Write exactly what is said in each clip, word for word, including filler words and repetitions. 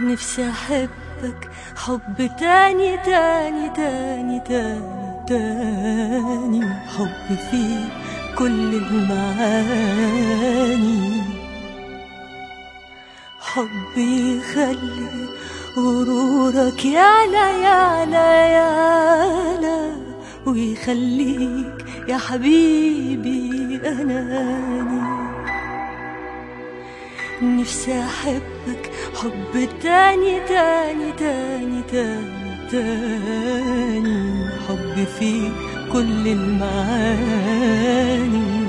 نفسي أحبك حب تاني تاني تاني تاني تاني، حب فيه كل المعاني، حب يخلي غرورك يعلى يعلى يعلى، ويخليك يا حبيبي أناني. نفسي أحبك حب تاني تاني تاني تاني تاني، حب فيه كل المعاني،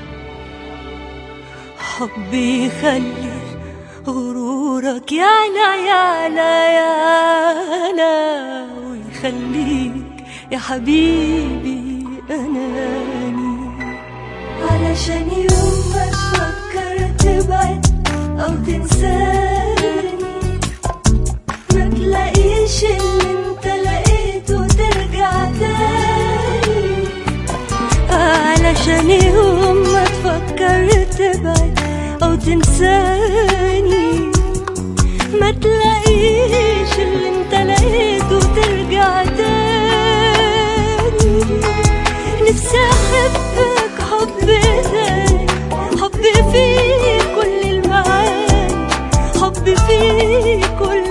حب يخلي غرورك يعلى يعلى يعلى، ويخليك يا حبيبي أناني. علشان يوم ما تفكر تبعد أو تنساني، ما تلاقيش اللي انت لقيته ترجع تاني. علشان يوم ما تفكر تبعد أو تنساني، ما تلاقيش اللي انت لقيته ترجع تاني. نفسي أحبك حب تاني، حب فيه كل المعاني، حب فيه كل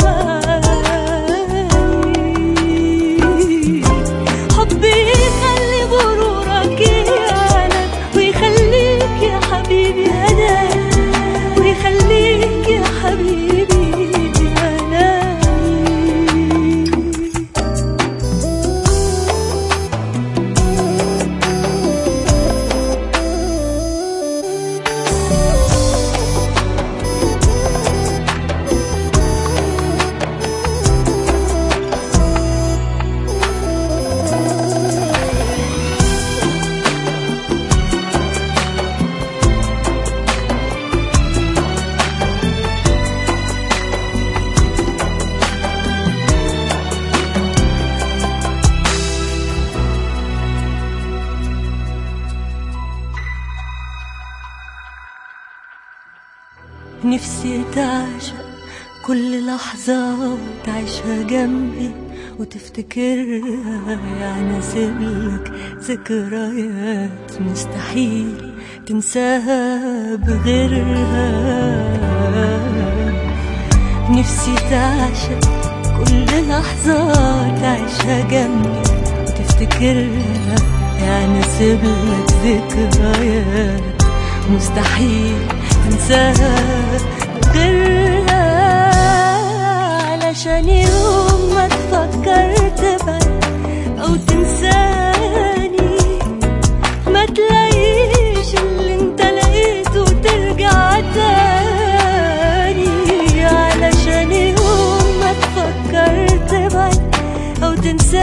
المعاني، حب يخلي غرورك يعلى، ويخليك يا حبيبي أناني، ويخليك يا حبيبي أناني. نفسي تعشق كل لحظة وتعيشها جنبي وتفتكرها، يعني أسيبلك ذكريات مستحيل تنساها بغيرها. نفسي تعشق كل لحظة تعيشها جنبي وتفتكرها، يعني أسيبلك ذكريات مستحيل تنساها غيرها. علشان يوم ما تفكر تبعد أو تنساني، ما تلاقيش اللي انت لقيته ترجع تاني. علشان يوم ما تفكر تبعد أو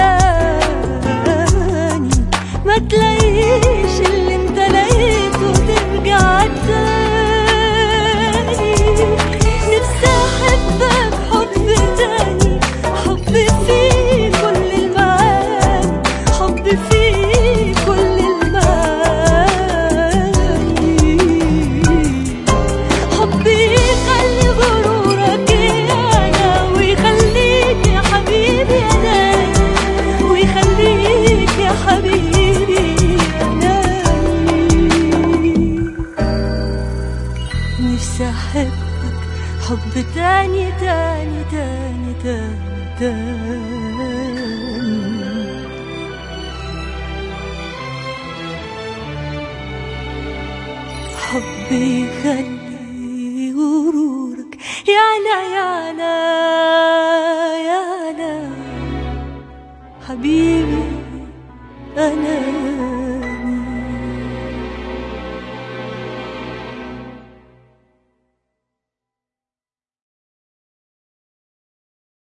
تنساني، ما تلاقيش اللي انت لقيته ترجع تاني. نفسي أحبك حب تاني، حب فيه كل المعاني، حب فيه كل المعاني، حب يخلي غرورك يعلى، ويخليك يا حبيبي أناني، ويخليك يا حبيبي أناني. نفسي أحبك حب تاني تاني تاني تاني تاني، حب يخلي غرورك يعلى يعلى يعلى، حبيبي أنا